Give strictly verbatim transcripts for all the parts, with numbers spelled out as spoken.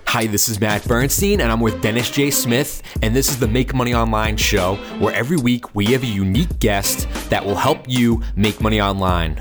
Hi, this is Matt Bernstein, and I'm with Dennis J. Smith, and this is the Make Money Online show, where every week we have a unique guest that will help you make money online.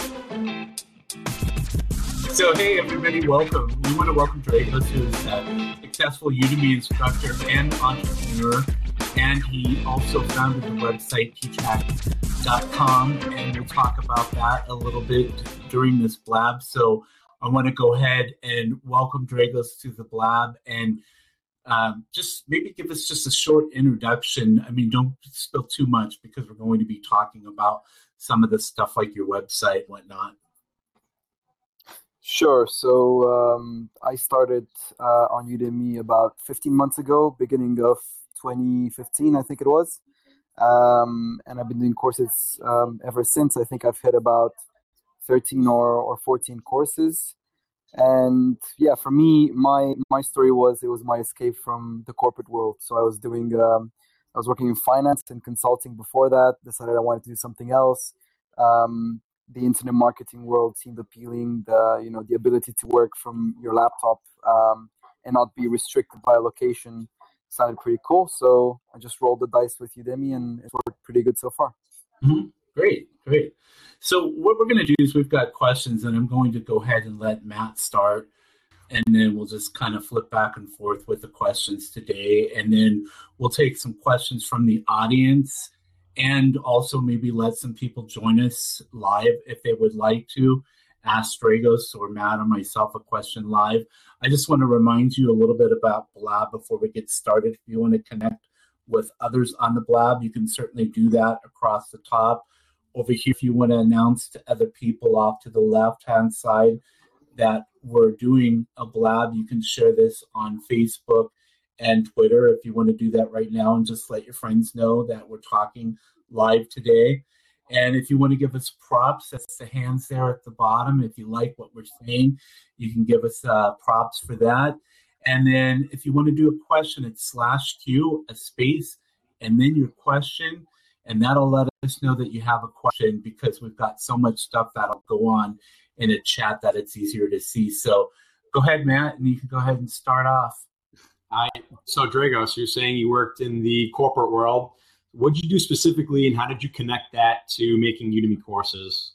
So, hey, everybody, welcome. We want to welcome Dragos, who is a successful Udemy instructor and entrepreneur, and he also founded the website teach hack dot com, and we'll talk about that a little bit during this blab. So, I want to go ahead and welcome Dragos to the Blab and um, just maybe give us just a short introduction. I mean, don't spill too much because we're going to be talking about some of the stuff like your website and whatnot. Sure. So um, I started uh, on Udemy about fifteen months ago, beginning of twenty fifteen, I think it was. Um, and I've been doing courses um, ever since. I think I've hit about thirteen or, or fourteen courses. And yeah, for me, my, my story was, it was my escape from the corporate world. So I was doing, um, I was working in finance and consulting before that, decided I wanted to do something else. Um, the internet marketing world seemed appealing, the, you know, the ability to work from your laptop um, and not be restricted by a location sounded pretty cool. So I just rolled the dice with Udemy and it's worked pretty good so far. Mm-hmm. Great, great. So what we're going to do is we've got questions, and I'm going to go ahead and let Matt start, and then we'll just kind of flip back and forth with the questions today, and then we'll take some questions from the audience and also maybe let some people join us live if they would like to ask Dragos or Matt or myself a question live. I just want to remind you a little bit about Blab before we get started. If you want to connect with others on the Blab, you can certainly do that across the top. Over here, if you want to announce to other people off to the left-hand side that we're doing a Blab, you can share this on Facebook and Twitter if you want to do that right now and just let your friends know that we're talking live today. And if you want to give us props, that's the hands there at the bottom. If you like what we're saying, you can give us uh, props for that. And then if you want to do a question, it's slash Q, a space, and then your question. And that'll let us know that you have a question because we've got so much stuff that'll go on in a chat that it's easier to see. So go ahead, Matt, and you can go ahead and start off. I, so Dragos, you're saying you worked in the corporate world. What did you do specifically, and how did you connect that to making Udemy courses?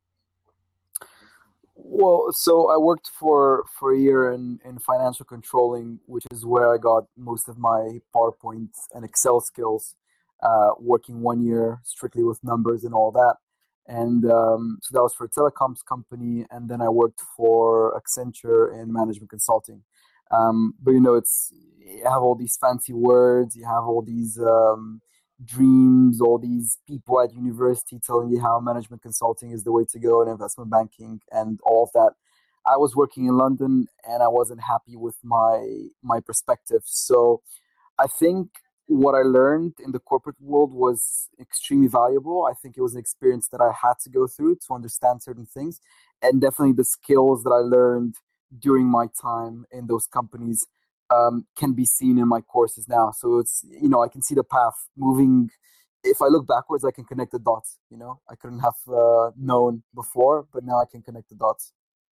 Well, so I worked for, for a year in, in financial controlling, which is where I got most of my PowerPoint and Excel skills. Uh, working one year strictly with numbers and all that. And um, so that was for a telecoms company. And then I worked for Accenture in management consulting. Um, but, you know, it's you have all these fancy words. You have all these um, dreams, all these people at university telling you how management consulting is the way to go and investment banking and all of that. I was working in London and I wasn't happy with my my perspective. So I think what I learned in the corporate world was extremely valuable. I think it was an experience that I had to go through to understand certain things. And definitely the skills that I learned during my time in those companies um, can be seen in my courses now. So it's, you know, I can see the path moving. If I look backwards, I can connect the dots, you know. I couldn't have uh, known before, but now I can connect the dots.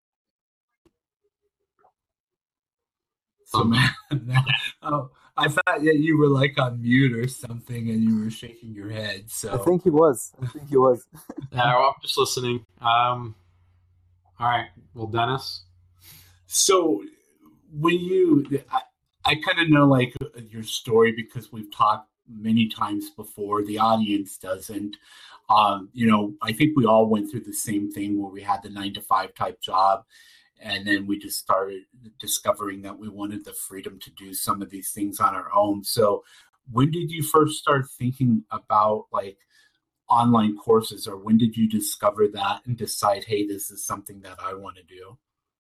So, man, oh, I thought that you were like on mute or something and you were shaking your head. So I think he was. I think he was. Yeah, well, I'm just listening. Um, all right. Well, Dennis. So when you, I, I kind of know like your story because we've talked many times before. The audience doesn't. Um, you know, I think we all went through the same thing where we had the nine to five type job. And then we just started discovering that we wanted the freedom to do some of these things on our own. So when did you first start thinking about like online courses, or when did you discover that and decide, hey, this is something that I want to do?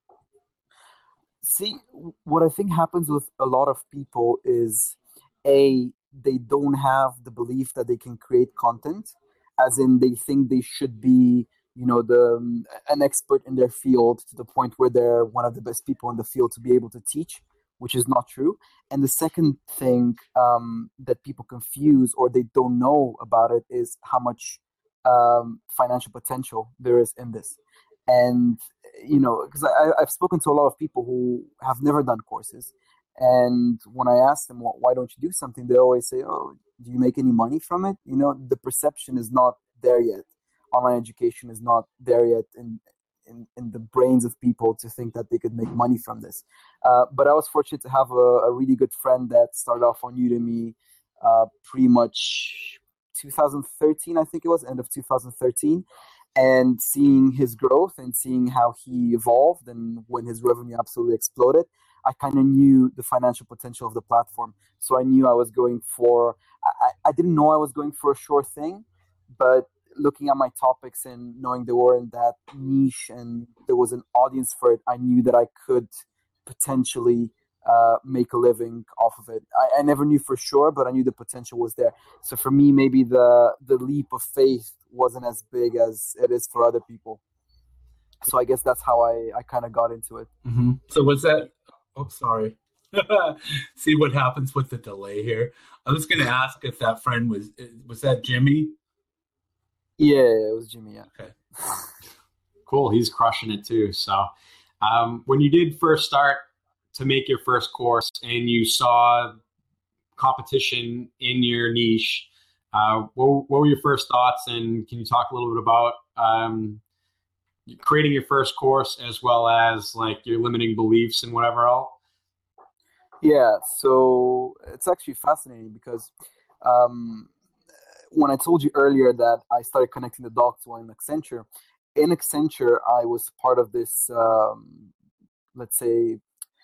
See, what I think happens with a lot of people is, A, they don't have the belief that they can create content, as in they think they should be you know, the um, an expert in their field to the point where they're one of the best people in the field to be able to teach, which is not true. And the second thing um, that people confuse or they don't know about it is how much um, financial potential there is in this. And, you know, because I've spoken to a lot of people who have never done courses And when I ask them, well, why don't you do something? They always say, oh, do you make any money from it? You know, the perception is not there yet. Online education is not there yet in, in, in the brains of people to think that they could make money from this. Uh, but I was fortunate to have a, a really good friend that started off on Udemy uh, pretty much two thousand thirteen, I think it was, end of two thousand thirteen. And seeing his growth and seeing how he evolved and when his revenue absolutely exploded, I kind of knew the financial potential of the platform. So I knew I was going for, I, I didn't know I was going for a sure thing, but looking at my topics and knowing they were in that niche and there was an audience for it, I knew that I could potentially uh, make a living off of it. I, I never knew for sure, but I knew the potential was there. So for me, maybe the, the leap of faith wasn't as big as it is for other people. So I guess that's how I, I kind of got into it. Mm-hmm. So was that, oh, sorry. See what happens with the delay here. I was going to ask if that friend was, was that Jimmy? Yeah, it was Jimmy, yeah. Okay. Cool. He's crushing it too. So um, when you did first start to make your first course and you saw competition in your niche, uh, what, what were your first thoughts? And can you talk a little bit about um, creating your first course as well as like your limiting beliefs and whatever else? Yeah, so it's actually fascinating because um, when I told you earlier that I started connecting the dots while in Accenture, in Accenture, I was part of this, um, let's say,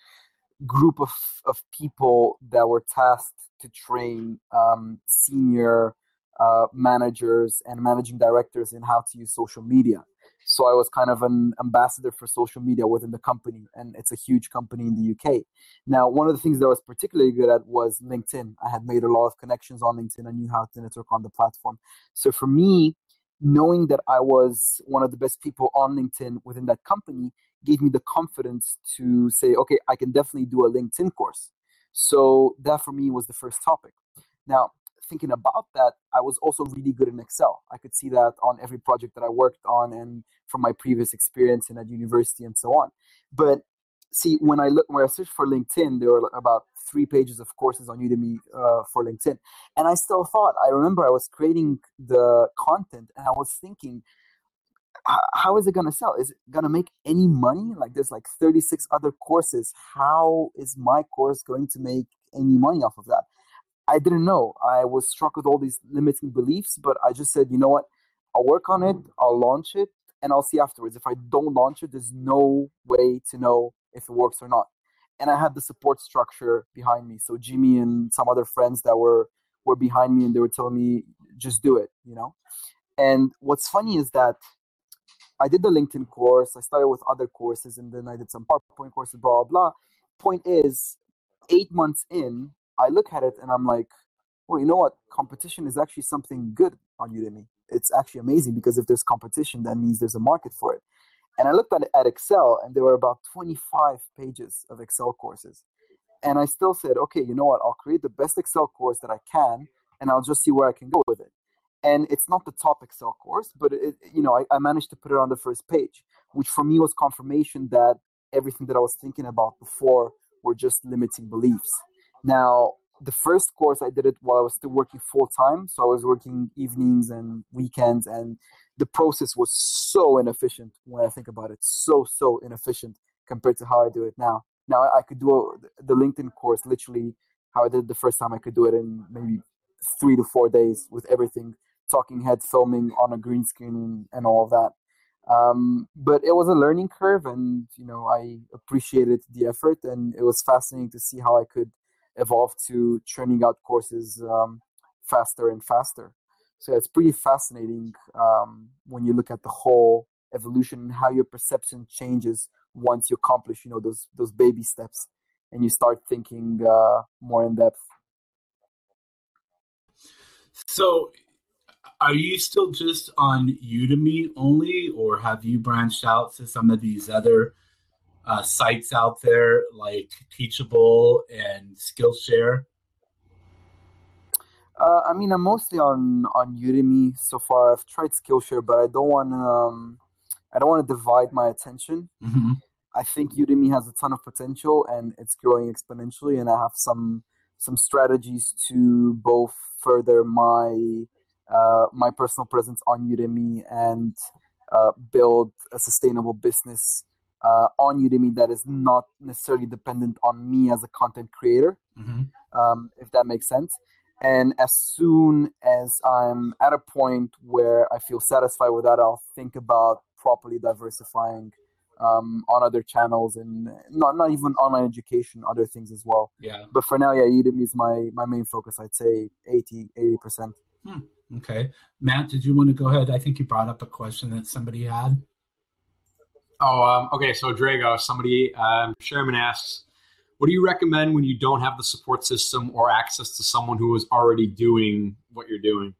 group of, of people that were tasked to train um, senior uh, managers and managing directors in how to use social media. So I was kind of an ambassador for social media within the company, and it's a huge company in the U K. Now, one of the things that I was particularly good at was LinkedIn. I had made a lot of connections on LinkedIn. I knew how to network on the platform. So for me, knowing that I was one of the best people on LinkedIn within that company gave me the confidence to say, okay, I can definitely do a LinkedIn course. So that for me was the first topic. Now, thinking about that, I was also really good in Excel. I could see that on every project that I worked on and from my previous experience in at university and so on. But see, when I look, when I searched for LinkedIn, there were about three pages of courses on Udemy uh, for LinkedIn. And I still thought, I remember I was creating the content and I was thinking, how is it going to sell? Is it going to make any money? Like there's like thirty-six other courses. How is my course going to make any money off of that? I didn't know. I was struck with all these limiting beliefs, but I just said, you know what? I'll work on it. I'll launch it and I'll see afterwards. If I don't launch it, there's no way to know if it works or not. And I had the support structure behind me. So Jimmy and some other friends that were, were behind me and they were telling me, just do it, you know? And what's funny is that I did the LinkedIn course. I started with other courses and then I did some PowerPoint courses, blah, blah, blah. Point is, eight months in, I look at it and I'm like, well, you know what? Competition is actually something good on Udemy. It's actually amazing because if there's competition, that means there's a market for it. And I looked at, at Excel and there were about twenty-five pages of Excel courses. And I still said, okay, you know what? I'll create the best Excel course that I can and I'll just see where I can go with it. And it's not the top Excel course, but it, you know, I, I managed to put it on the first page, which for me was confirmation that everything that I was thinking about before were just limiting beliefs. Now, the first course I did it while I was still working full time. So I was working evenings and weekends, and the process was so inefficient when I think about it. So, so inefficient compared to how I do it now. Now I could do a, the LinkedIn course literally how I did the first time. I could do it in maybe three to four days with everything, talking head, filming on a green screen and, and all of that. Um, but it was a learning curve, and you know, I appreciated the effort, and it was fascinating to see how I could evolve to churning out courses um, faster and faster. So it's pretty fascinating um, when you look at the whole evolution and how your perception changes once you accomplish, you know, those those baby steps, and you start thinking uh, more in depth. So, are you still just on Udemy only, or have you branched out to some of these other uh, sites out there like Teachable and Skillshare? Uh, I mean, I'm mostly on, on Udemy so far. I've tried Skillshare, but I don't want to. Um, I don't want to divide my attention. Mm-hmm. I think Udemy has a ton of potential and it's growing exponentially. And I have some some strategies to both further my uh, my personal presence on Udemy and uh, build a sustainable business uh, on Udemy that is not necessarily dependent on me as a content creator, Mm-hmm. um, if that makes sense. And as soon as I'm at a point where I feel satisfied with that, I'll think about properly diversifying um, on other channels and not not even online education, other things as well. Yeah. But for now, yeah, Udemy is my, my main focus. I'd say eighty percent. Hmm. Okay. Matt, did you want to go ahead? I think you brought up a question that somebody had. Oh, um, okay. So Drago, somebody, um, Sherman asks, what do you recommend when you don't have the support system or access to someone who is already doing what you're doing?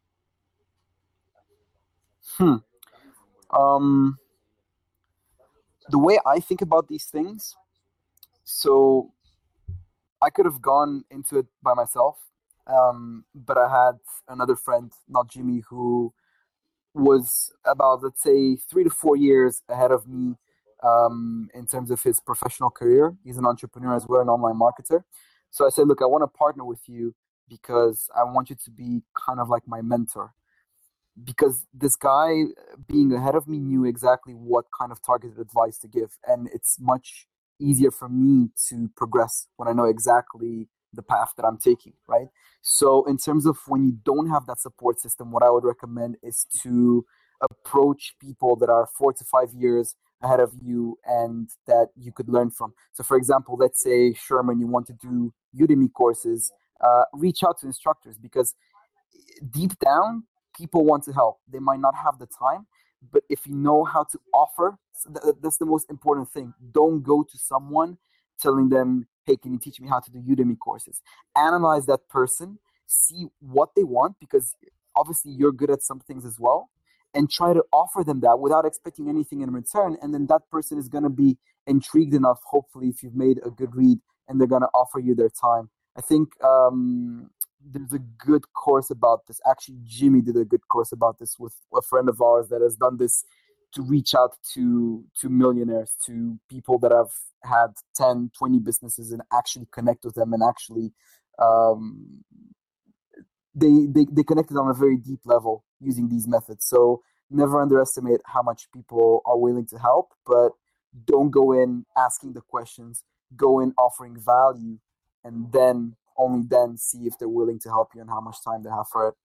Hmm. Um, the way I think about these things, so I could have gone into it by myself, um, but I had another friend, not Jimmy, who was about, let's say, three to four years ahead of me um, in terms of his professional career. He's an entrepreneur as well, an online marketer. So I said, look, I want to partner with you because I want you to be kind of like my mentor. Because this guy being ahead of me knew exactly what kind of targeted advice to give. And it's much easier for me to progress when I know exactly the path that I'm taking, right? So in terms of when you don't have that support system, what I would recommend is to approach people that are four to five years ahead of you and that you could learn from. So for example, let's say, Sherman, you want to do Udemy courses, uh, reach out to instructors because deep down, people want to help. They might not have the time, but if you know how to offer, that's the most important thing. Don't go to someone telling them, hey, can you teach me how to do Udemy courses? Analyze that person, see what they want, because obviously you're good at some things as well, and try to offer them that without expecting anything in return. And then that person is going to be intrigued enough, hopefully, if you've made a good read, and they're going to offer you their time. I think um, there's a good course about this. Actually, Jimmy did a good course about this with a friend of ours that has done this to reach out to to millionaires, to people that have had ten, twenty businesses and actually connect with them and actually um, they, they, they connected on a very deep level using these methods. So never underestimate how much people are willing to help, but don't go in asking the questions, go in offering value, and then only then see if they're willing to help you and how much time they have for it.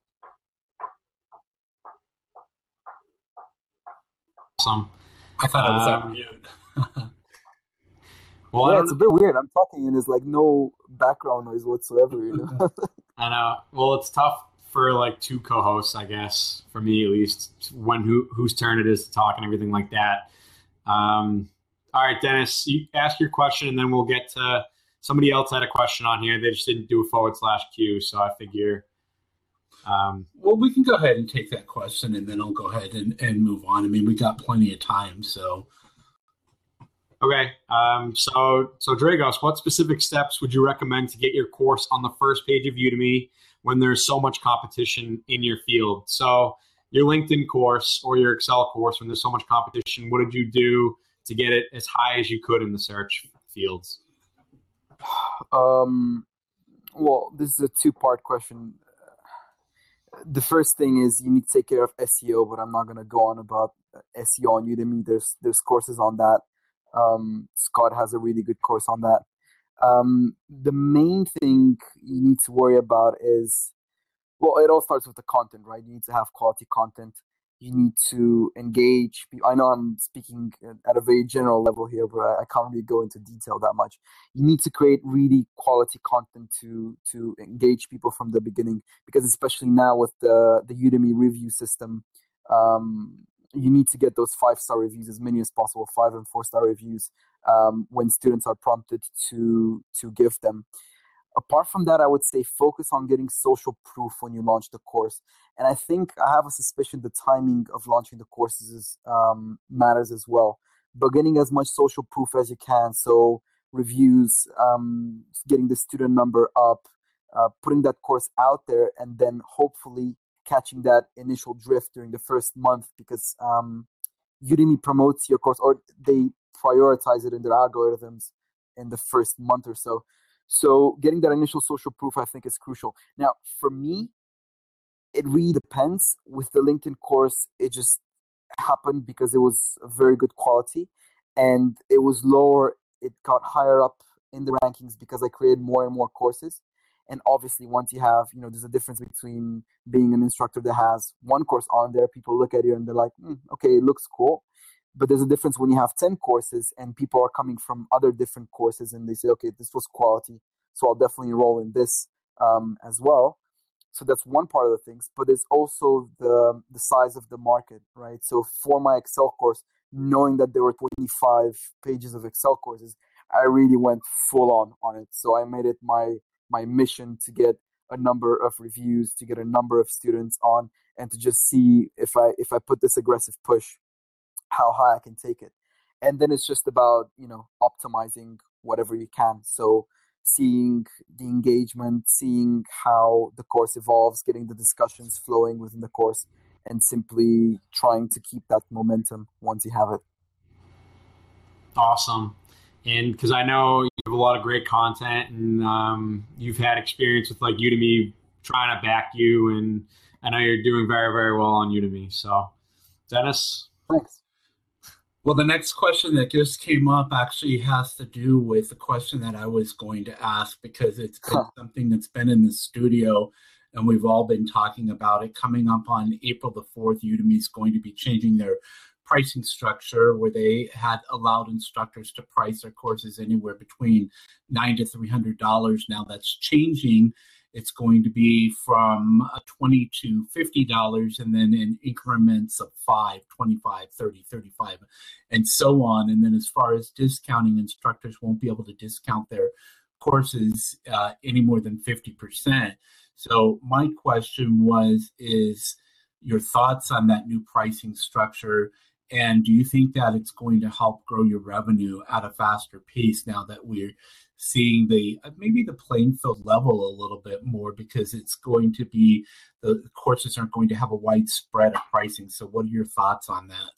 Awesome. I thought I was Um, on mute. Well, I Yeah, don't it's a bit weird. I'm talking and there's like no background noise whatsoever, you know? I know. Well, it's tough for like two co-hosts, I guess, for me at least, when who whose turn it is to talk and everything like that. Um, all right, Dennis, you ask your question, and then we'll get to somebody else had a question on here. They just didn't do a forward slash Q, so I figure. Um, Well, we can go ahead and take that question, and then I'll go ahead and, and move on. I mean, we got plenty of time, so. okay. Um, so, so Dragos, what specific steps would you recommend to get your course on the first page of Udemy when there's so much competition in your field? So your LinkedIn course or your Excel course, when there's so much competition, what did you do to get it as high as you could in the search fields? Um, well, this is a two-part question. The first thing is you need to take care of S E O, but I'm not going to go on about S E O on Udemy. There's there's courses on that. Um, Scott has a really good course on that. Um, the main thing you need to worry about is, well, it all starts with the content, right? You need to have quality content. You need to engage people. I know I'm speaking at a very general level here, but I can't really go into detail that much. You need to create really quality content to to engage people from the beginning, because especially now with the, the Udemy review system, um, you need to get those five-star reviews, as many as possible, five and four-star reviews, um, when students are prompted to to give them. Apart from that, I would say focus on getting social proof when you launch the course. And I think I have a suspicion the timing of launching the courses is, um, matters as well. But getting as much social proof as you can, so reviews, um, getting the student number up, uh, putting that course out there, and then hopefully catching that initial drift during the first month, because um, Udemy promotes your course, or they prioritize it in their algorithms in the first month or so. So getting that initial social proof, I think, is crucial. Now, for me, it really depends. With the LinkedIn course, it just happened because it was a very good quality, and it was lower. It got higher up in the rankings because I created more and more courses. And obviously, once you have, you know, there's a difference between being an instructor that has one course on there, people look at you and they're like, mm, okay, it looks cool. But there's a difference when you have ten courses and people are coming from other different courses and they say, okay, this was quality, so I'll definitely enroll in this um, as well. So that's one part of the things. But there's also the the size of the market, right? So for my Excel course, knowing that there were twenty-five pages of Excel courses, I really went full on on it. So I made it my my mission to get a number of reviews, to get a number of students on, and to just see if I if I put this aggressive push, how high I can take it. And then it's just about, you know, optimizing whatever you can. So seeing the engagement, seeing how the course evolves, getting the discussions flowing within the course, and simply trying to keep that momentum once you have it. Awesome. And because I know you have a lot of great content, and um, you've had experience with like Udemy trying to back you, and I know you're doing very, very well on Udemy. So, Dennis? Thanks. Well, the next question that just came up actually has to do with the question that I was going to ask, because it's been huh. something that's been in the studio and we've all been talking about it. Coming up on April the fourth, Udemy is going to be changing their pricing structure, where they had allowed instructors to price their courses anywhere between nine to three hundred dollars. Now that's changing. It's going to be from twenty to fifty dollars, and then in increments of five, twenty-five, thirty, thirty-five, and so on. And then as far as discounting, instructors won't be able to discount their courses uh, any more than fifty percent. So my question was, is your thoughts on that new pricing structure? And do you think that it's going to help grow your revenue at a faster pace now that we're seeing the maybe the playing field level a little bit more, because it's going to be, the courses aren't going to have a wide spread of pricing? So what are your thoughts on that?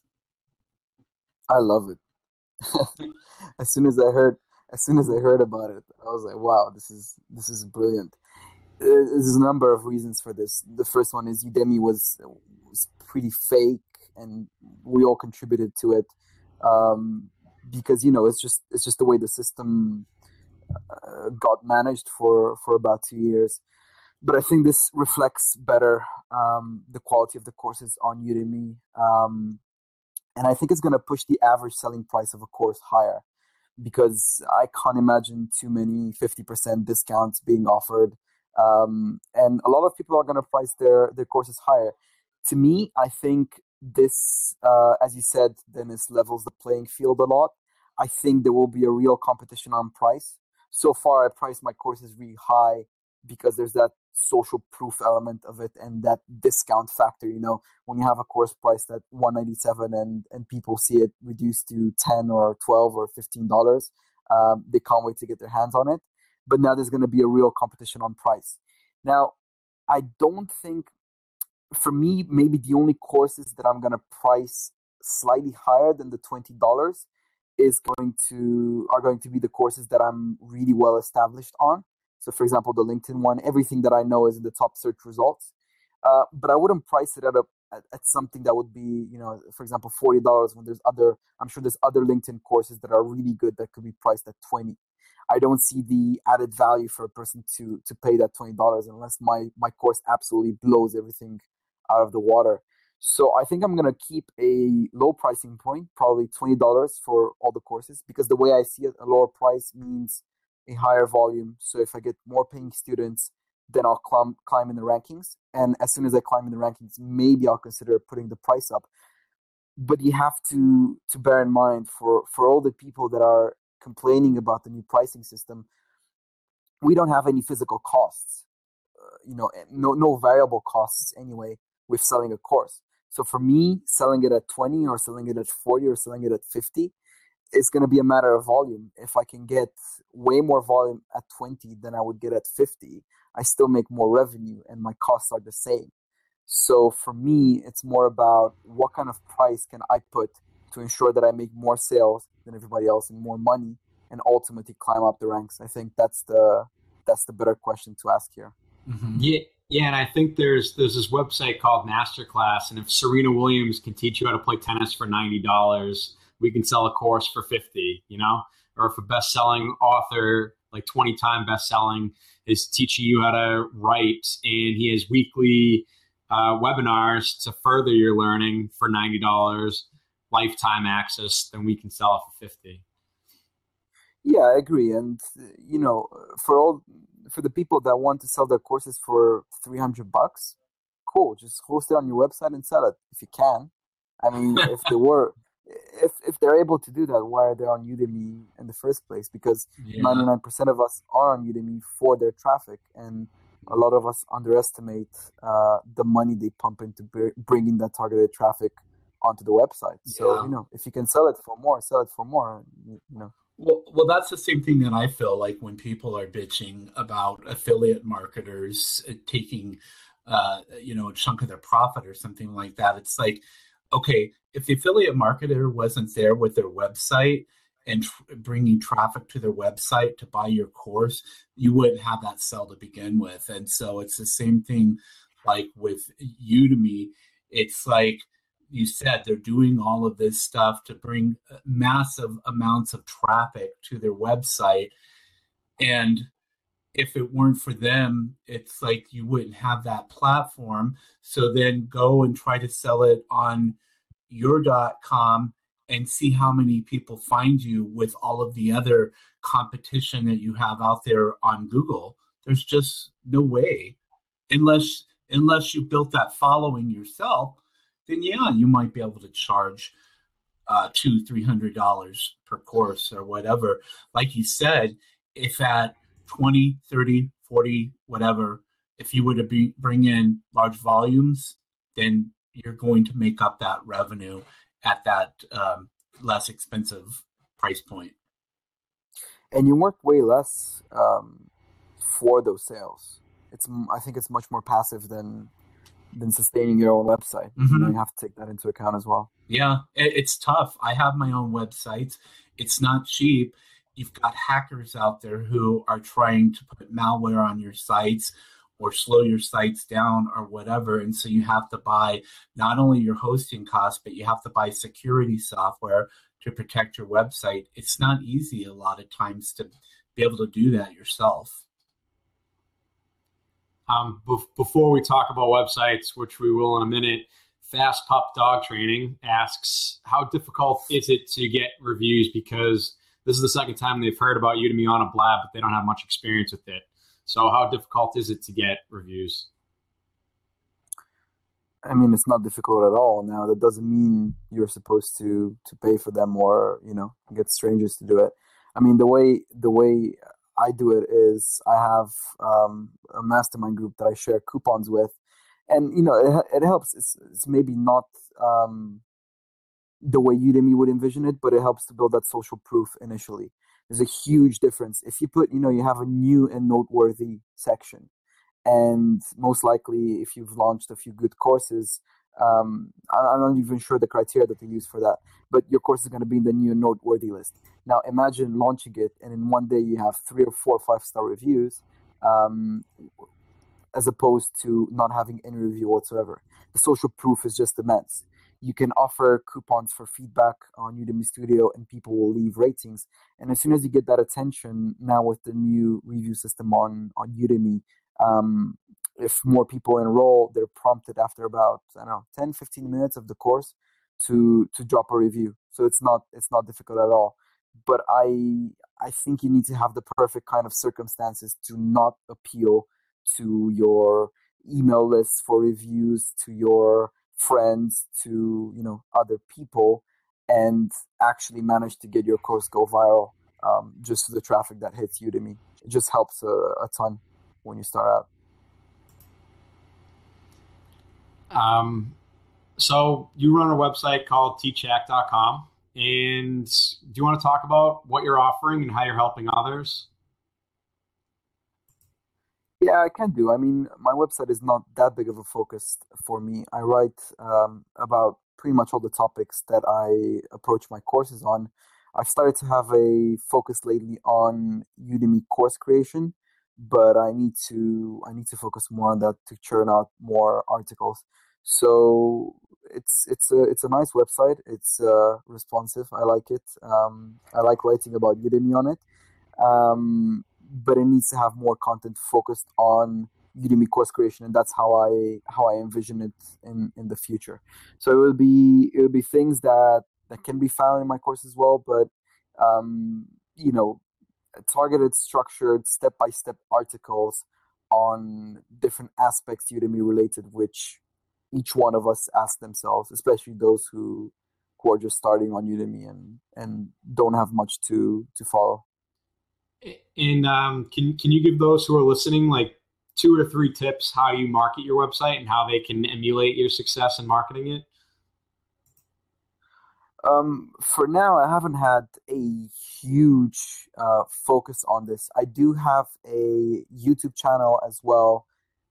I love it. as soon as I heard, as soon as I heard about it, I was like, wow, this is this is brilliant. There's a number of reasons for this. The first one is Udemy was was pretty fake, and we all contributed to it um, because, you know, it's just it's just the way the system uh, got managed for, for about two years. But I think this reflects better um, the quality of the courses on Udemy. Um, and I think it's going to push the average selling price of a course higher, because I can't imagine too many fifty percent discounts being offered. Um, and a lot of people are going to price their, their courses higher. To me, I think this, uh, as you said, Dennis, levels the playing field a lot. I think there will be a real competition on price. So far, I price my courses really high because there's that social proof element of it and that discount factor. You know, when you have a course priced at one hundred ninety-seven dollars and, and people see it reduced to ten or twelve or fifteen dollars, um, they can't wait to get their hands on it. But now there's going to be a real competition on price. Now, I don't think, for me, maybe the only courses that I'm going to price slightly higher than the twenty dollars is going to are going to be the courses that I'm really well established on. So, for example, the LinkedIn one, everything that I know is in the top search results. Uh, but I wouldn't price it at a at, at something that would be, you know, for example, forty dollars when there's other, I'm sure there's other LinkedIn courses that are really good that could be priced at twenty dollars. I don't see the added value for a person to to pay that twenty dollars unless my, my course absolutely blows everything out of the water. So I think I'm going to keep a low pricing point, probably twenty dollars for all the courses, because the way I see it, a lower price means a higher volume. So if I get more paying students, then I'll climb, climb in the rankings. And as soon as I climb in the rankings, maybe I'll consider putting the price up. But you have to to bear in mind, for, for all the people that are complaining about the new pricing system, we don't have any physical costs, uh, you know, no no variable costs anyway with selling a course. So for me, selling it at twenty or selling it at forty or selling it at fifty, it's going to be a matter of volume. If I can get way more volume at twenty than I would get at fifty, I still make more revenue and my costs are the same. So for me, it's more about what kind of price can I put to ensure that I make more sales than everybody else and more money, and ultimately climb up the ranks? I think that's the that's the better question to ask here. Mm-hmm. Yeah, yeah, and I think there's there's this website called Masterclass, and if Serena Williams can teach you how to play tennis for ninety dollars, we can sell a course for fifty. You know, or if a best-selling author, like twenty-time best-selling, is teaching you how to write, and he has weekly uh, webinars to further your learning for ninety dollars, lifetime access, then we can sell it for fifty. Yeah, I agree. And, you know, for all for the people that want to sell their courses for three hundred bucks, cool. Just host it on your website and sell it if you can. I mean, if they were, if if they're able to do that, why are they on Udemy in the first place? Because yeah. ninety-nine percent of us are on Udemy for their traffic, and a lot of us underestimate uh, the money they pump into br- bringing that targeted traffic onto the website. So, yeah. you know, if you can sell it for more, sell it for more, you, you know. Well, well, that's the same thing that I feel like when people are bitching about affiliate marketers taking, uh, you know, a chunk of their profit or something like that. It's like, okay, if the affiliate marketer wasn't there with their website and tr- bringing traffic to their website to buy your course, you wouldn't have that sell to begin with. And so it's the same thing like with Udemy. It's like, you said, they're doing all of this stuff to bring massive amounts of traffic to their website. And if it weren't for them, it's like you wouldn't have that platform. So then go and try to sell it on your dot com and see how many people find you with all of the other competition that you have out there on Google. There's just no way, unless unless you built that following yourself. Then yeah, you might be able to charge uh, two, three hundred dollars per course or whatever. Like you said, if at twenty, thirty, forty, whatever, if you were to be, bring in large volumes, then you're going to make up that revenue at that um, less expensive price point. And you work way less um, for those sales. It's I think it's much more passive than. than sustaining your own website. Mm-hmm. You know, you have to take that into account as well. Yeah, it, it's tough. I have my own websites. It's not cheap. You've got hackers out there who are trying to put malware on your sites or slow your sites down or whatever. And so you have to buy not only your hosting costs, but you have to buy security software to protect your website. It's not easy a lot of times to be able to do that yourself. Um, be- before we talk about websites, which we will in a minute, Fast Pup Dog Training asks, how difficult is it to get reviews? Because this is the second time they've heard about Udemy on a Blab, but they don't have much experience with it. So how difficult is it to get reviews? I mean, it's not difficult at all. Now, that doesn't mean you're supposed to to pay for them or, you know, get strangers to do it. I mean, the way the way... I do it is I have um, a mastermind group that I share coupons with, and you know it, it helps. It's, it's maybe not um, the way Udemy would envision it, but it helps to build that social proof initially. There's a huge difference if you put, you know, you have a new and noteworthy section, and most likely if you've launched a few good courses. Um, I'm not even sure the criteria that they use for that, but your course is going to be in the new and noteworthy list. Now, imagine launching it, and in one day you have three or four five-star reviews, um, as opposed to not having any review whatsoever. The social proof is just immense. You can offer coupons for feedback on Udemy Studio, and people will leave ratings. And as soon as you get that attention, now with the new review system on on Udemy, um, if more people enroll, they're prompted after about, I don't know, ten, fifteen minutes of the course to to drop a review. So it's not it's not difficult at all. But I I think you need to have the perfect kind of circumstances to not appeal to your email lists for reviews, to your friends, to, you know, other people, and actually manage to get your course go viral um, just for the traffic that hits Udemy. It just helps a, a ton when you start out. Um, so you run a website called teach hack dot com, and do you want to talk about what you're offering and how you're helping others? Yeah, I can do. I mean, my website is not that big of a focus for me. I write um, about pretty much all the topics that I approach my courses on. I've started to have a focus lately on Udemy course creation, but I need to I need to focus more on that to churn out more articles. So it's it's a it's a nice website. It's uh, responsive. I like it. Um, I like writing about Udemy on it, um, but it needs to have more content focused on Udemy course creation, and that's how I how I envision it in, in the future. So it will be it will be things that, that can be found in my course as well, but um, you know, targeted, structured, step-by-step articles on different aspects Udemy related, which each one of us ask themselves, especially those who who are just starting on Udemy and, and don't have much to to follow. And um, can can you give those who are listening like two or three tips how you market your website and how they can emulate your success in marketing it? Um, for now, I haven't had a huge uh, focus on this. I do have a YouTube channel as well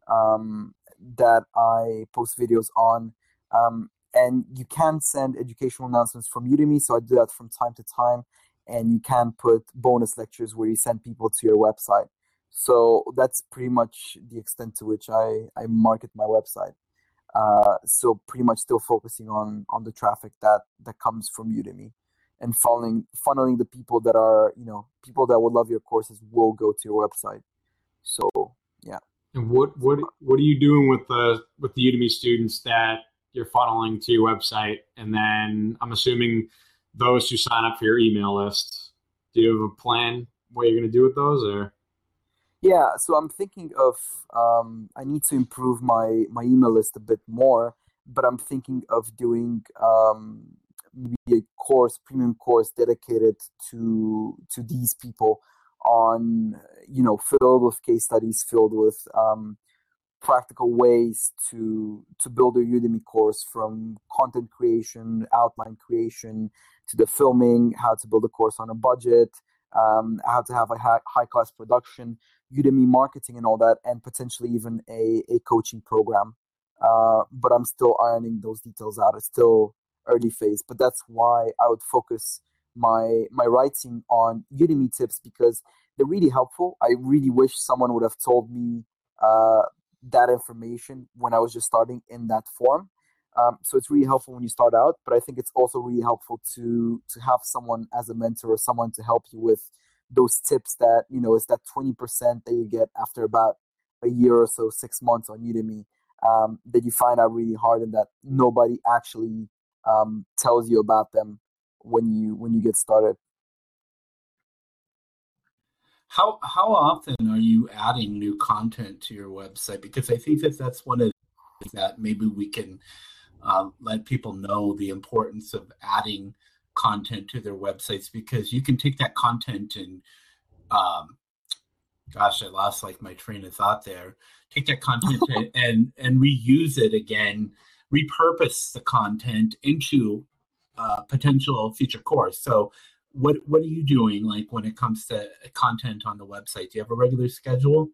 um, that I post videos on. Um, and you can send educational announcements from Udemy, so I do that from time to time. And you can put bonus lectures where you send people to your website. So that's pretty much the extent to which I, I market my website. Uh, so pretty much still focusing on on the traffic that, that comes from Udemy, and funneling funneling the people that are, you know, people that would love your courses will go to your website. So yeah. And what what what are you doing with the with the Udemy students that you're funneling to your website? And then I'm assuming those who sign up for your email list, do you have a plan what you're going to do with those, or? Yeah, so I'm thinking of, um, I need to improve my, my email list a bit more, but I'm thinking of doing um, maybe a course, premium course dedicated to to these people on, you know, filled with case studies, filled with um, practical ways to to build a Udemy course, from content creation, outline creation, to the filming, how to build a course on a budget, um, how to have a high, high-class production, Udemy marketing and all that, and potentially even a, a coaching program. Uh, but I'm still ironing those details out. It's still early phase, but that's why I would focus my my writing on Udemy tips, because they're really helpful. I really wish someone would have told me uh, that information when I was just starting in that form. Um, so it's really helpful when you start out, but I think it's also really helpful to to have someone as a mentor or someone to help you with those tips that, you know, it's that twenty percent that you get after about a year or so, six months on Udemy, um, that you find out really hard and that nobody actually um, tells you about them when you when you get started. How how often are you adding new content to your website? Because I think that that's one of the things that maybe we can uh, let people know the importance of adding content to their websites, because you can take that content and um, gosh, I lost like my train of thought there. Take that content and, and and reuse it again, repurpose the content into uh, potential future course. So what what are you doing like when it comes to content on the website? Do you have a regular schedule?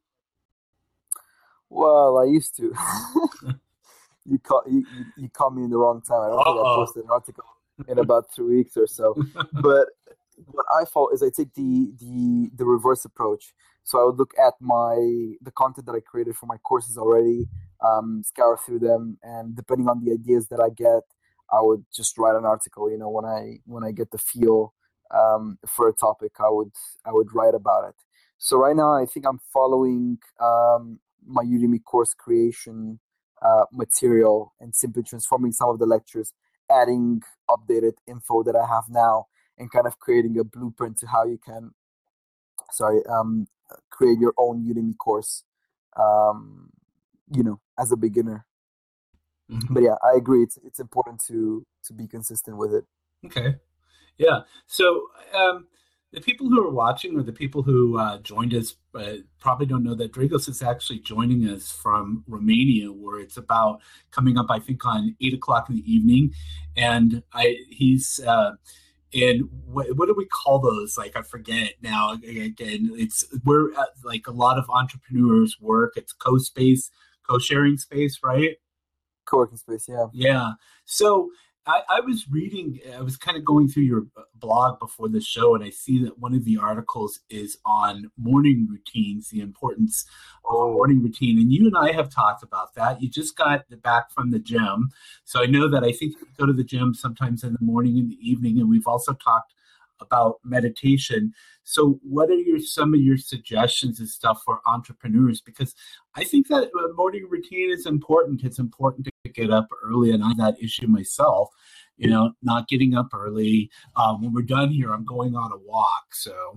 Well, I used to. you caught you, you you caught me in the wrong time. I don't Uh-oh. think I posted an article in about three weeks or so. But what I follow is I take the the the reverse approach. So I would look at my the content that I created for my courses already, um, scour through them, and depending on the ideas that I get, I would just write an article. You know, when I when I get the feel um, for a topic, I would I would write about it. So right now, I think I'm following um, my Udemy course creation uh, material and simply transforming some of the lectures, adding updated info that I have now, and kind of creating a blueprint to how you can, sorry, um, create your own Udemy course, um, you know, as a beginner. Mm-hmm. But yeah, I agree. It's it's important to to be consistent with it. Okay. Yeah. So um, the people who are watching, or the people who uh, joined us, uh, probably don't know that Dragos is actually joining us from Romania, where it's about coming up, I think, on eight o'clock in the evening, and I he's. Uh, And what, what do we call those? Like, I forget now. Again, it's where uh, like a lot of entrepreneurs work. It's co-space, co-sharing space, right? Co-working space, yeah. Yeah. So I, I was reading, I was kind of going through your blog before the show, and I see that one of the articles is on morning routines, the importance of a morning routine. And you and I have talked about that. You just got back from the gym. So I know that I think you go to the gym sometimes in the morning and the evening, and we've also talked about meditation. So what are your some of your suggestions and stuff for entrepreneurs? Because I think that a morning routine is important. It's important to get up early, and I have that issue myself, you know, not getting up early. Um, when we're done here, I'm going on a walk. So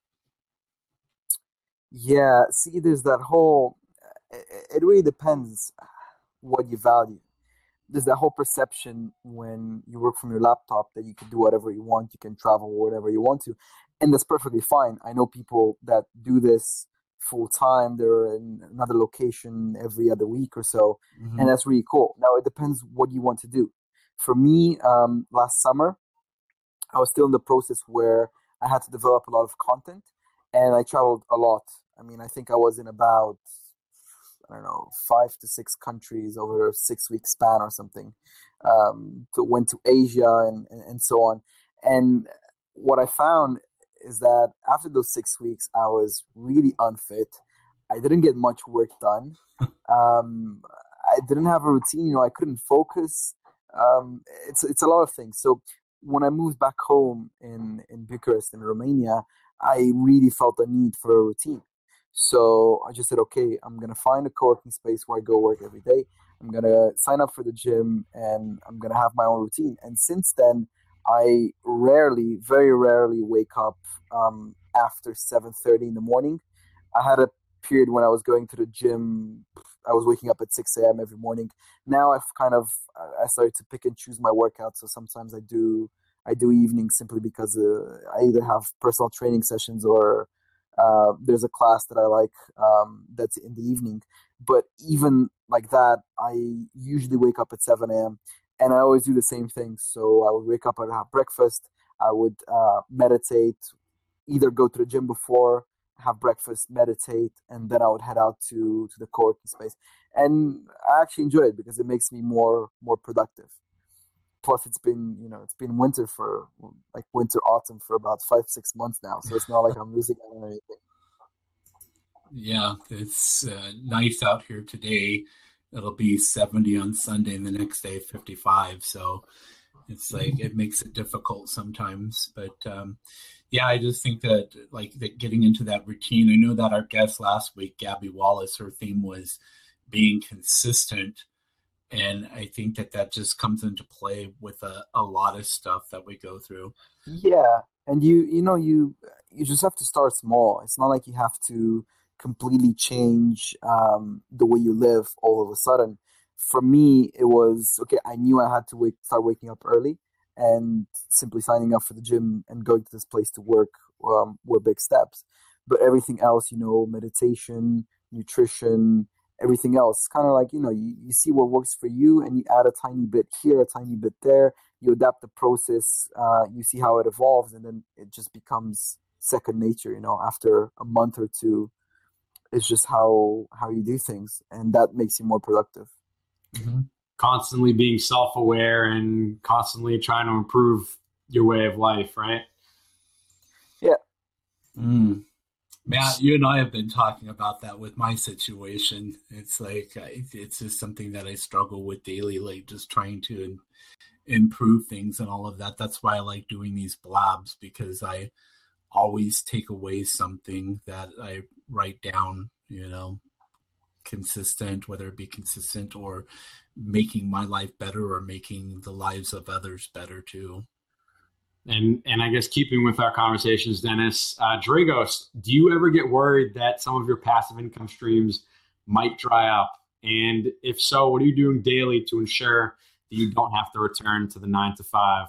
yeah, see, there's that whole, it, it really depends what you value. There's that whole perception when you work from your laptop that you can do whatever you want, you can travel wherever you want to, and that's perfectly fine. I know people that do this full time. They're in another location every other week or so, mm-hmm. and that's really cool. Now, it depends what you want to do. For me, um, last summer, I was still in the process where I had to develop a lot of content, and I traveled a lot. I mean, I think I was in about I don't know, five to six countries over a six week span or something. Um, to, went to Asia and, and, and so on. And what I found is that after those six weeks, I was really unfit. I didn't get much work done. Um, I didn't have a routine. You know, I couldn't focus. Um, it's it's a lot of things. So when I moved back home in, in Bucharest in Romania, I really felt the need for a routine. So I just said, okay, I'm going to find a co-working space where I go work every day. I'm going to sign up for the gym and I'm going to have my own routine. And since then, I rarely, very rarely wake up um, after seven thirty in the morning. I had a period when I was going to the gym. I was waking up at six a.m. every morning. Now I've kind of, I started to pick and choose my workouts. So sometimes I do, I do evenings simply because uh, I either have personal training sessions or Uh, there's a class that I like um, that's in the evening. But even like that, I usually wake up at seven a.m. and I always do the same thing. So I would wake up, I'd have breakfast, I would uh, meditate, either go to the gym before, have breakfast, meditate, and then I would head out to, to the co-working space. And I actually enjoy it because it makes me more more productive. Plus, it's been, you know, it's been winter for like winter, autumn for about five, six months now. So it's not like I'm losing out on anything. Yeah, it's uh, nice out here today. It'll be seventy on Sunday and the next day fifty-five. So it's like, it makes it difficult sometimes. But um, yeah, I just think that like that getting into that routine, I know that our guest last week, Gabby Wallace, her theme was being consistent. And I think that that just comes into play with a, a lot of stuff that we go through. Yeah. And you, you know, you, you just have to start small. It's not like you have to completely change um, the way you live all of a sudden. For me, it was, okay, I knew I had to wake, start waking up early, and simply signing up for the gym and going to this place to work um, were big steps. But everything else, you know, meditation, nutrition, everything else, kind of like, you know, you, you see what works for you and you add a tiny bit here, a tiny bit there, you adapt the process, uh, you see how it evolves, and then it just becomes second nature, you know, after a month or two. It's just how, how you do things, and that makes you more productive. Mm-hmm. Constantly being self-aware and constantly trying to improve your way of life, right? Yeah. Mm. Matt, you and I have been talking about that with my situation. It's like, it's just something that I struggle with daily, like just trying to improve things and all of that. That's why I like doing these blabs, because I always take away something that I write down, you know, consistent, whether it be consistent or making my life better or making the lives of others better too. And and I guess keeping with our conversations, Dennis, uh, Dragos, do you ever get worried that some of your passive income streams might dry up? And if so, what are you doing daily to ensure that you don't have to return to the nine to five?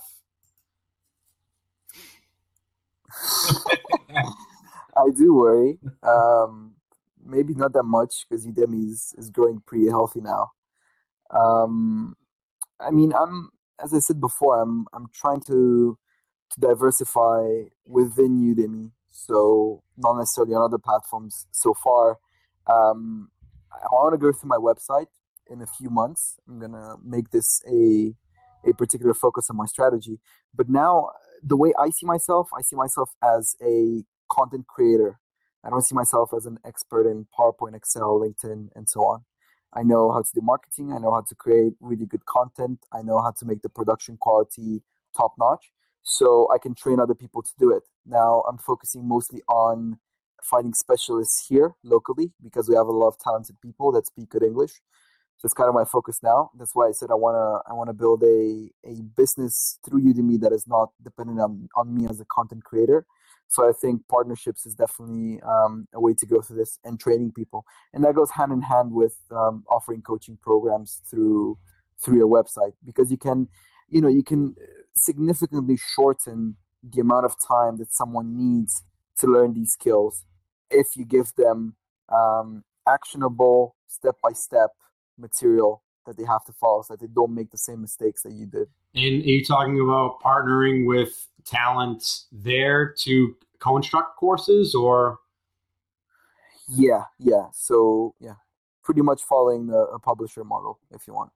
I do worry. Um, maybe not that much because Udemy is, is growing pretty healthy now. Um, I mean, I'm, as I said before, I'm I'm trying to to diversify within Udemy, so not necessarily on other platforms so far. Um, I want to go through my website in a few months. I'm gonna make this a a particular focus on my strategy. But now the way I see myself, I see myself as a content creator. I don't see myself as an expert in PowerPoint, Excel, LinkedIn, and so on. I know how to do marketing. I know how to create really good content. I know how to make the production quality top notch. So I can train other people to do it. Now I'm focusing mostly on finding specialists here locally because we have a lot of talented people that speak good English. So it's kind of my focus now. That's why I said I want to I want to build a, a business through Udemy that is not dependent on, on me as a content creator. So I think partnerships is definitely um, a way to go through this, and training people. And that goes hand in hand with um, offering coaching programs through through your website, because you can, you know, you can significantly shorten the amount of time that someone needs to learn these skills if you give them um, actionable step-by-step material that they have to follow so that they don't make the same mistakes that you did. And are you talking about partnering with talent there to co-instruct courses, or? Yeah, yeah. So yeah, pretty much following a, a publisher model if you want.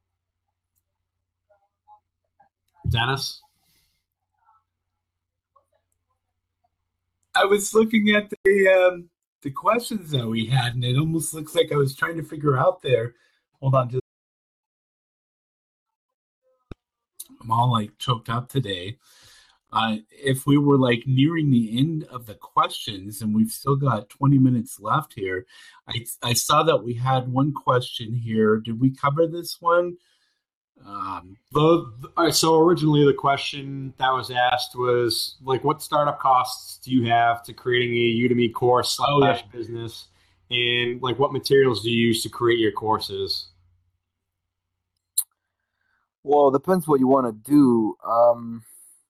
Dennis? I was looking at the um, the questions that we had, and it almost looks like I was trying to figure out there. Hold on, just I'm all like choked up today. Uh, if we were like nearing the end of the questions, and we've still got twenty minutes left here, I I saw that we had one question here. Did we cover this one? Um, the, all right, so originally the question that was asked was like, what startup costs do you have to creating a Udemy course slash oh, yeah. business, and like what materials do you use to create your courses? Well, it depends what you want to do. Um,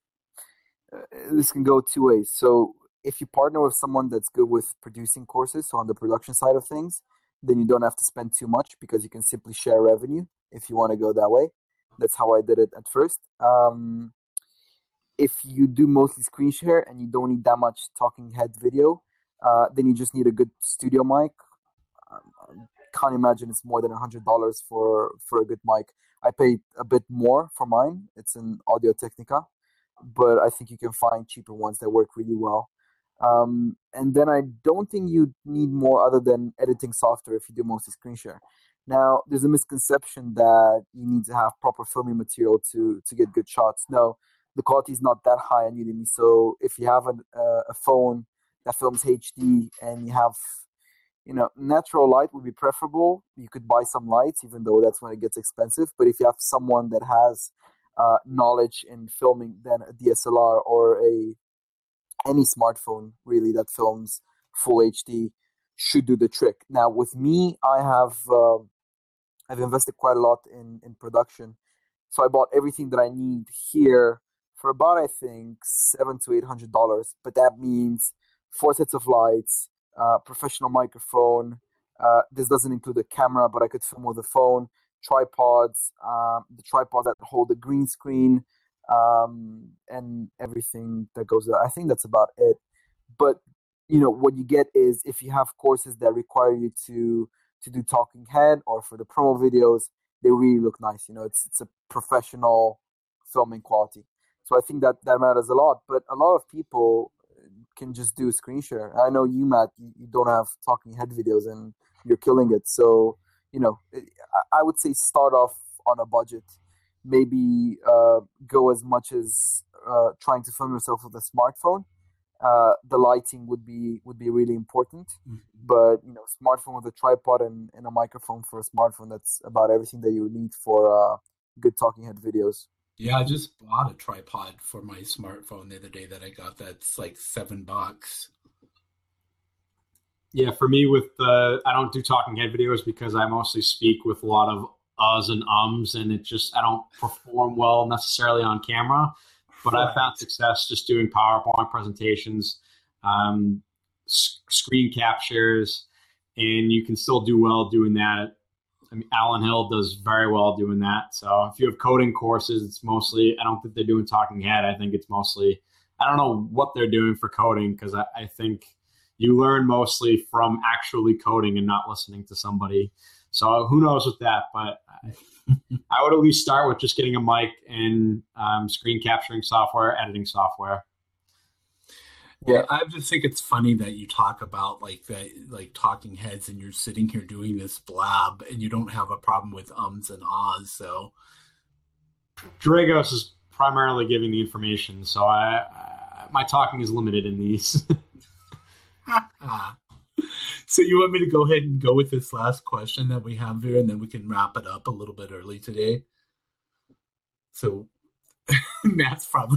this can go two ways. So if you partner with someone that's good with producing courses, so on the production side of things, then you don't have to spend too much because you can simply share revenue if you want to go that way. That's how I did it at first. Um, if you do mostly screen share and you don't need that much talking head video, uh, then you just need a good studio mic. Um, can't imagine it's more than one hundred dollars for, for a good mic. I paid a bit more for mine. It's an Audio Technica, but I think you can find cheaper ones that work really well. Um, and then I don't think you need more other than editing software if you do mostly screen share. Now, there's a misconception that you need to have proper filming material to, to get good shots. No, the quality is not that high on Udemy. So if you have an, uh, a phone that films H D and you have, you know, natural light would be preferable. You could buy some lights, even though that's when it gets expensive. But if you have someone that has uh, knowledge in filming, then a D S L R or a any smartphone really that films full H D should do the trick. Now, with me, I have uh, I've invested quite a lot in in production, so I bought everything that I need here for about I think seven to eight hundred dollars. But that means four sets of lights, uh, professional microphone. Uh, this doesn't include a camera, but I could film with a phone. Tripods, um, the tripods that hold the green screen, um, and everything that goes there. I think that's about it. But you know what you get is if you have courses that require you to to do talking head or for the promo videos, they really look nice. You know, it's it's a professional filming quality. So I think that that matters a lot. But a lot of people can just do screen share. I know you, Matt, you, you don't have talking head videos and you're killing it. So you know, I would say start off on a budget. Maybe uh, go as much as uh, trying to film yourself with a smartphone. Uh, the lighting would be would be really important, mm-hmm. but you know, smartphone with a tripod and, and a microphone for a smartphone, that's about everything that you need for uh, good talking head videos. Yeah, I just bought a tripod for my smartphone the other day that I got. That's like seven bucks. Yeah, for me, with the I don't do talking head videos because I mostly speak with a lot of uhs and ums, and it just I don't perform well necessarily on camera. But I found success just doing PowerPoint presentations, um, s- screen captures, and you can still do well doing that. I mean, Alan Hill does very well doing that. So if you have coding courses, it's mostly, I don't think they're doing talking head. I think it's mostly, I don't know what they're doing for coding because I, I think you learn mostly from actually coding and not listening to somebody. So who knows with that, but I would at least start with just getting a mic and um, screen capturing software, editing software. Yeah, I just think it's funny that you talk about like that, like talking heads, and you're sitting here doing this blab, and you don't have a problem with ums and ahs. So Dragos is primarily giving the information, so I, I my talking is limited in these. So you want me to go ahead and go with this last question that we have here, and then we can wrap it up a little bit early today. So Matt's probably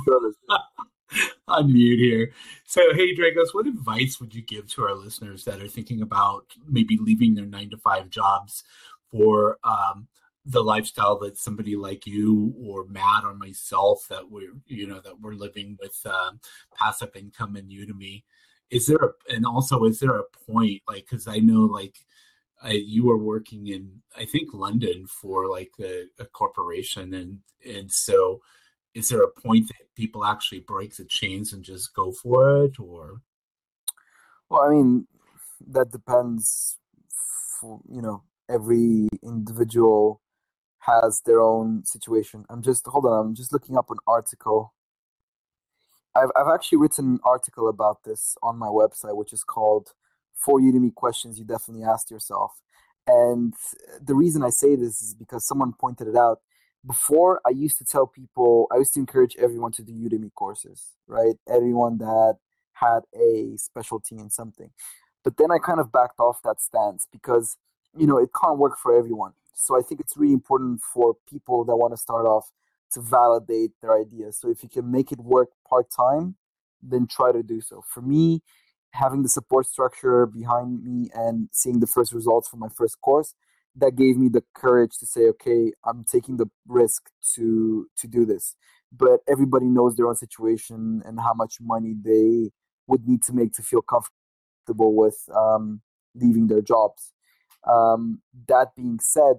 on mute here. So, hey, Dragos, what advice would you give to our listeners that are thinking about maybe leaving their nine to five jobs for um, the lifestyle that somebody like you or Matt or myself that we're, you know, that we're living with um, passive income in Udemy? Is there, a, and also, is there a point, like, because I know, like, I, you were working in, I think, London for like a, a corporation, and and so. Is there a point that people actually break the chains and just go for it, or? Well, I mean, that depends. For, you know, every individual has their own situation. I'm just hold on. I'm just looking up an article. I've I've actually written an article about this on my website, which is called "Four Udemy Questions You Definitely Asked Yourself." And the reason I say this is because someone pointed it out. Before, I used to tell people, I used to encourage everyone to do Udemy courses, right? Everyone that had a specialty in something. But then I kind of backed off that stance because, you know, it can't work for everyone. So I think it's really important for people that want to start off to validate their ideas. So if you can make it work part-time, then try to do so. For me, having the support structure behind me and seeing the first results from my first course, that gave me the courage to say, okay, I'm taking the risk to to do this. But everybody knows their own situation and how much money they would need to make to feel comfortable with um, leaving their jobs. Um, that being said,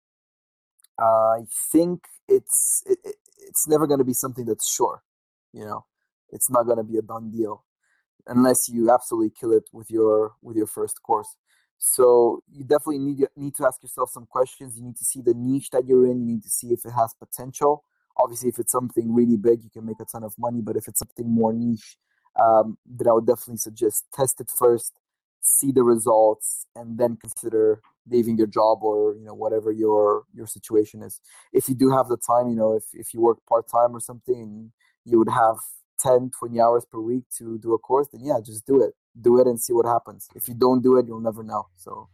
uh, I think it's it, it's never going to be something that's sure. You know, it's not going to be a done deal unless you absolutely kill it with your with your first course. So you definitely need need to ask yourself some questions. You need to see the niche that you're in. You need to see if it has potential. Obviously, if it's something really big, you can make a ton of money. But if it's something more niche, um, then I would definitely suggest test it first, see the results, and then consider leaving your job or, you know, whatever your your situation is. If you do have the time, you know, if, if you work part-time or something, you would have ten, twenty hours per week to do a course, then yeah, just do it. Do it and see what happens. If you don't do it, you'll never know. So,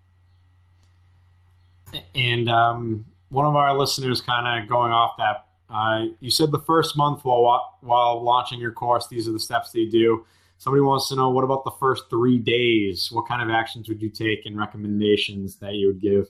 and um, one of our listeners, kind of going off that, uh, you said the first month while while launching your course, these are the steps that you do. Somebody wants to know, what about the first three days? What kind of actions would you take and recommendations that you would give?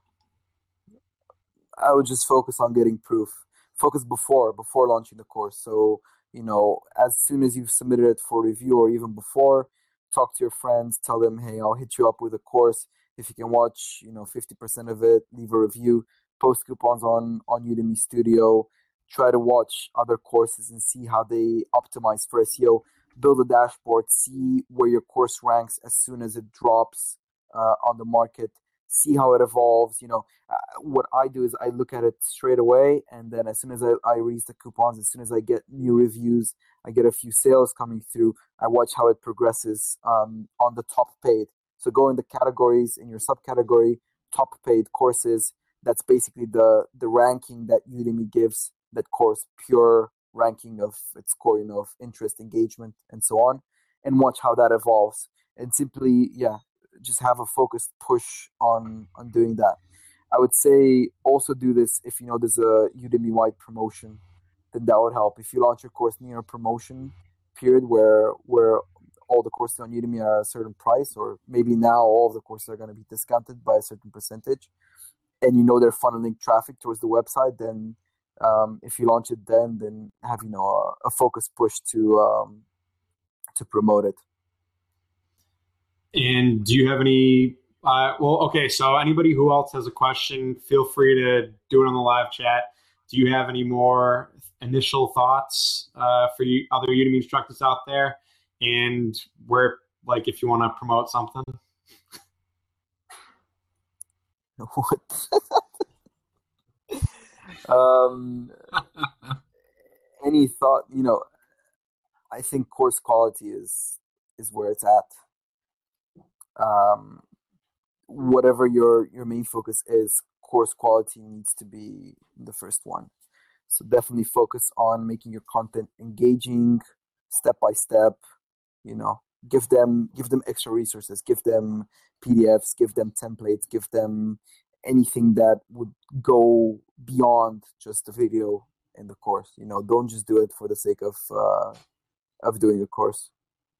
I would just focus on getting proof. Focus before before launching the course. So, you know, as soon as you've submitted it for review or even before, talk to your friends, tell them, hey, I'll hit you up with a course. If you can watch, you know, fifty percent of it, leave a review, post coupons on, on Udemy Studio, try to watch other courses and see how they optimize for S E O, build a dashboard, see where your course ranks as soon as it drops uh, on the market, see how it evolves. You know, uh, what I do is I look at it straight away, and then as soon as I, I release the coupons, as soon as I get new reviews, I get a few sales coming through, I watch how it progresses um, on the top paid. So go in the categories, in your subcategory, top paid courses. That's basically the the ranking that Udemy gives that course, pure ranking of its core, you know, of interest, engagement, and so on, and watch how that evolves. And simply, yeah, just have a focused push on on doing that. I would say also do this if you know there's a Udemy-wide promotion, then that would help. If you launch your course near a promotion period where where all the courses on Udemy are a certain price, or maybe now all of the courses are going to be discounted by a certain percentage, and you know they're funneling traffic towards the website, then um, if you launch it then, then have, you know, a, a focused push to um, to promote it. And do you have any, uh, well, okay, so anybody who else has a question, feel free to do it on the live chat. Do you have any more initial thoughts uh, for you, other Udemy instructors out there, and where like if you want to promote something? What? um, any thought? You know, I think course quality is is where it's at. Um, whatever your your main focus is, course quality needs to be the first one. So definitely focus on making your content engaging, step by step. You know, give them give them extra resources, give them P D Fs, give them templates, give them anything that would go beyond just the video in the course. You know, don't just do it for the sake of uh, of doing a course.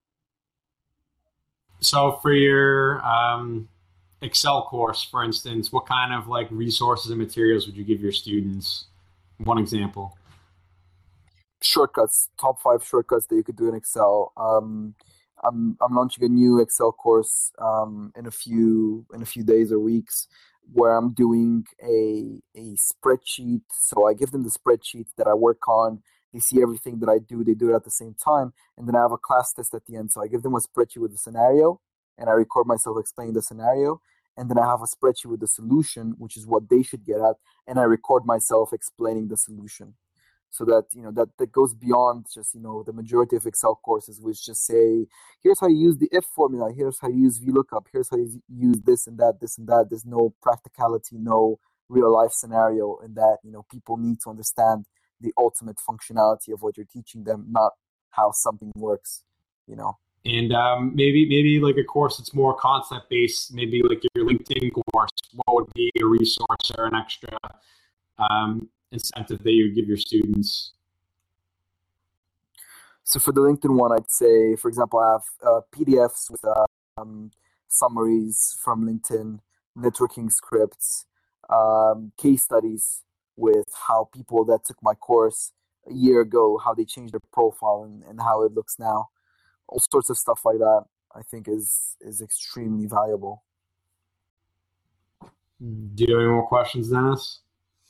So for your um, Excel course, for instance, what kind of like resources and materials would you give your students? One example. Shortcuts, top five shortcuts that you could do in Excel. Um, I'm I'm launching a new Excel course um, in a few in a few days or weeks, where I'm doing a a spreadsheet. So I give them the spreadsheet that I work on. They see everything that I do. They do it at the same time, and then I have a class test at the end. So I give them a spreadsheet with a scenario, and I record myself explaining the scenario. And then I have a spreadsheet with the solution, which is what they should get at, and I record myself explaining the solution. So that, you know, that, that goes beyond just, you know, the majority of Excel courses, which just say, here's how you use the if formula, here's how you use VLOOKUP, here's how you use this and that, this and that. There's no practicality, no real life scenario in that. You know, people need to understand the ultimate functionality of what you're teaching them, not how something works, you know. And um, maybe maybe like a course that's more concept based, maybe like your LinkedIn course, what would be a resource or an extra um, incentive that you would give your students? So for the LinkedIn one, I'd say, for example, I have uh, P D Fs with uh, um, summaries from LinkedIn, networking scripts, um, case studies with how people that took my course a year ago, how they changed their profile and, and how it looks now. All sorts of stuff like that, I think, is is extremely valuable. Do you have any more questions, Dennis?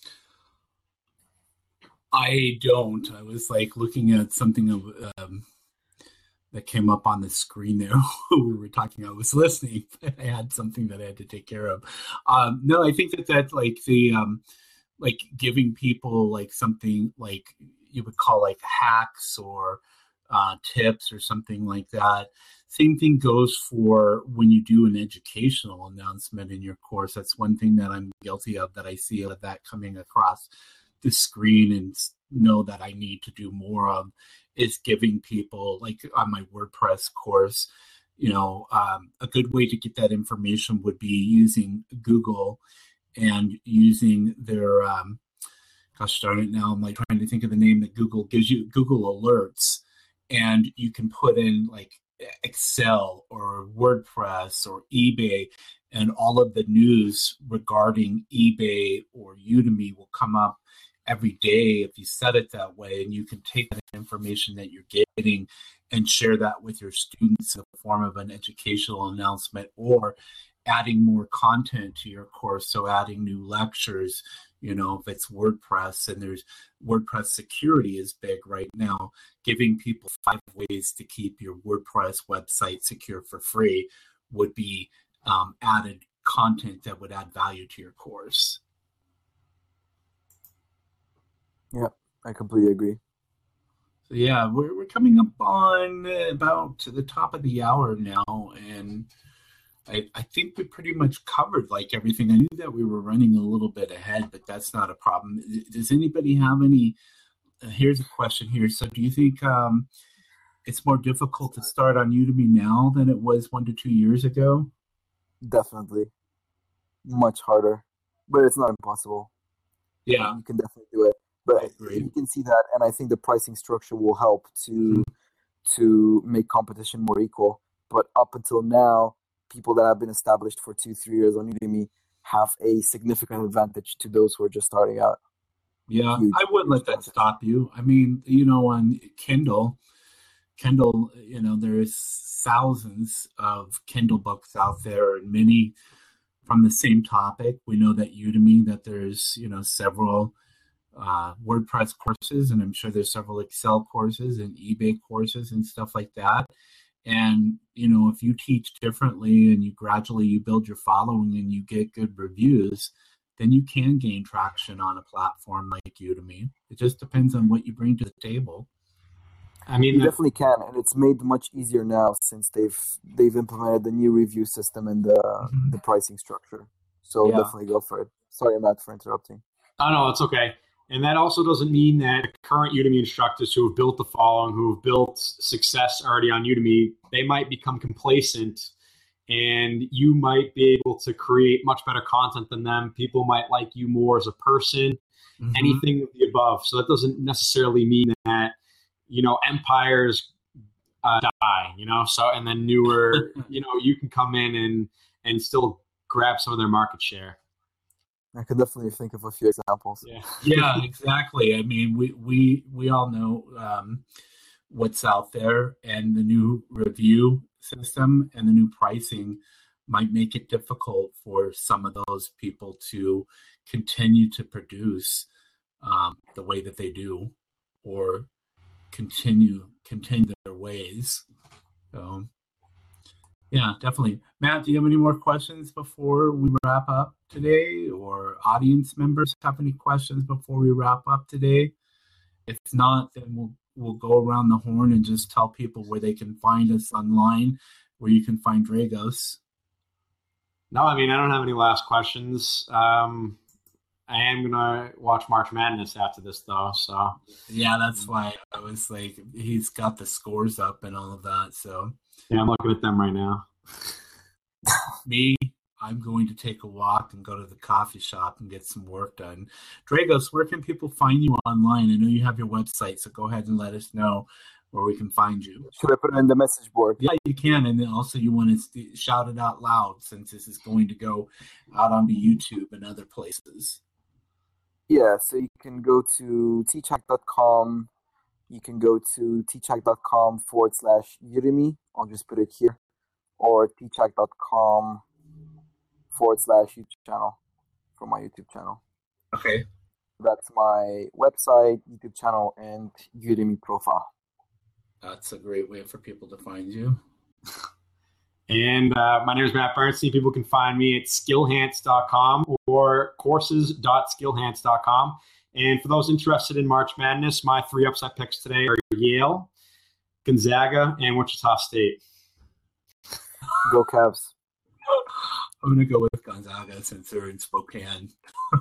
I don't. I was like looking at something of um, that came up on the screen there. We were talking. I was listening. I had something that I had to take care of. Um, no, I think that that like the um, like giving people like something like you would call like hacks or uh, tips or something like that. Same thing goes for when you do an educational announcement in your course. That's one thing that I'm guilty of, that I see of that coming across the screen and know that I need to do more of, is giving people, like on my WordPress course, you know, um, a good way to get that information would be using Google and using their, um, gosh darn it, now I'm like trying to think of the name that Google gives you, Google Alerts, and you can put in like Excel or WordPress or eBay, and all of the news regarding eBay or Udemy will come up every day if you set it that way, and you can take that information that you're getting and share that with your students in the form of an educational announcement, or adding more content to your course. So adding new lectures, you know, if it's WordPress, and there's WordPress security is big right now, giving people five ways to keep your WordPress website secure for free would be um, added content that would add value to your course. Yeah, I completely agree. So yeah, we're we're coming up on about to the top of the hour now, and I, I think we pretty much covered like everything. I knew that we were running a little bit ahead, but that's not a problem. Does anybody have any? Uh, here's a question here. So do you think um, it's more difficult to start on Udemy now than it was one to two years ago? Definitely. Much harder, but it's not impossible. Yeah. You can definitely do it. But you can see that, and I think the pricing structure will help to mm-hmm. to make competition more equal. But up until now, people that have been established for two, three years on Udemy have a significant advantage to those who are just starting out. Yeah, huge, I wouldn't let that stop you. I mean, you know, on Kindle, Kindle, you know, there's thousands of Kindle books out there, and many from the same topic. We know that Udemy, that there's, you know, several uh, WordPress courses, and I'm sure there's several Excel courses and eBay courses and stuff like that. And, you know, if you teach differently and you gradually you build your following and you get good reviews, then you can gain traction on a platform like Udemy. It just depends on what you bring to the table. I mean, you the, definitely can, and it's made much easier now since they've they've implemented the new review system and the Mhm. the pricing structure. So Yeah. definitely go for it. Sorry, Matt, for interrupting. I know it's okay. And that also doesn't mean that current Udemy instructors who have built the following, who have built success already on Udemy, they might become complacent and you might be able to create much better content than them. People might like you more as a person, Mhm. anything of the above. So that doesn't necessarily mean that, you know, empires uh, die, you know, so, and then newer, you know, you can come in and, and still grab some of their market share. I could definitely think of a few examples. Yeah. Yeah, exactly. I mean, we we we all know um, what's out there, and the new review system and the new pricing might make it difficult for some of those people to continue to produce um, the way that they do, or continue continue their ways. So, yeah, definitely. Matt, do you have any more questions before we wrap up today, or audience members have any questions before we wrap up today? If not, then we'll we'll go around the horn and just tell people where they can find us online, where you can find Dragos. No, I mean, I don't have any last questions. Um, I am going to watch March Madness after this, though. So, Yeah, that's why I was like, he's got the scores up and all of that. So, yeah, I'm looking at them right now. me, I'm going to take a walk and go to the coffee shop and get some work done. Dragos, where can people find you online? I know you have your website, so go ahead and let us know where we can find you. Should I put it in the message board? Yeah, you can. And then also you want to st- shout it out loud, since this is going to go out onto YouTube and other places. Yeah, so you can go to teachhack dot com. You can go to teachhack.com forward slash Udemy. I'll just put it here. Or teachhack.com forward slash YouTube channel for my YouTube channel. Okay. That's my website, YouTube channel, and Udemy profile. That's a great way for people to find you. And uh, my name is Matt Bernstein. People can find me at skillhance dot com or courses dot skillhance dot com. And for those interested in March Madness, my three upset picks today are Yale, Gonzaga, and Wichita State. Go Cavs. I'm going to go with Gonzaga since they're in Spokane.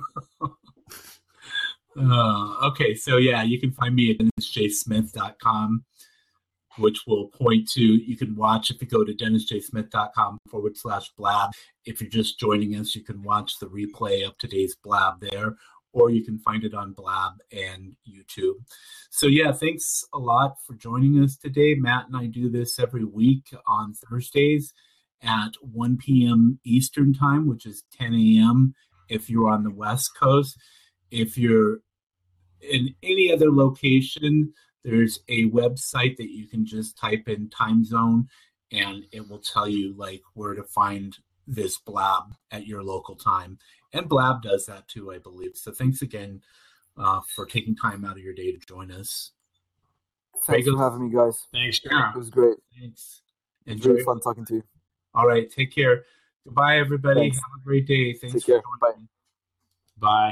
uh, okay, so yeah, you can find me at dennis j smith dot com, which will point to, you can watch if you go to dennis j smith dot com forward slash blab. If you're just joining us, you can watch the replay of today's blab there, or you can find it on Blab and YouTube. So yeah, thanks a lot for joining us today. Matt and I do this every week on Thursdays at one p.m. Eastern time, which is ten a.m. if you're on the West Coast. If you're in any other location, there's a website that you can just type in time zone and it will tell you like where to find this blab at your local time. And Blab does that too, I believe. So thanks again uh, for taking time out of your day to join us. Thanks Dragos. for having me, guys. Thanks, Yeah. It was great. Thanks. It was Enjoy. really fun talking to you. All right, take care. Goodbye, everybody. Thanks. Have a great day. Thanks Take for care. joining Bye.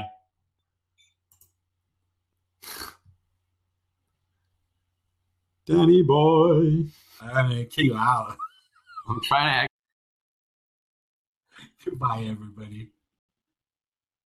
me. Bye. Danny boy. I'm gonna kick you out. I'm trying to Goodbye, everybody.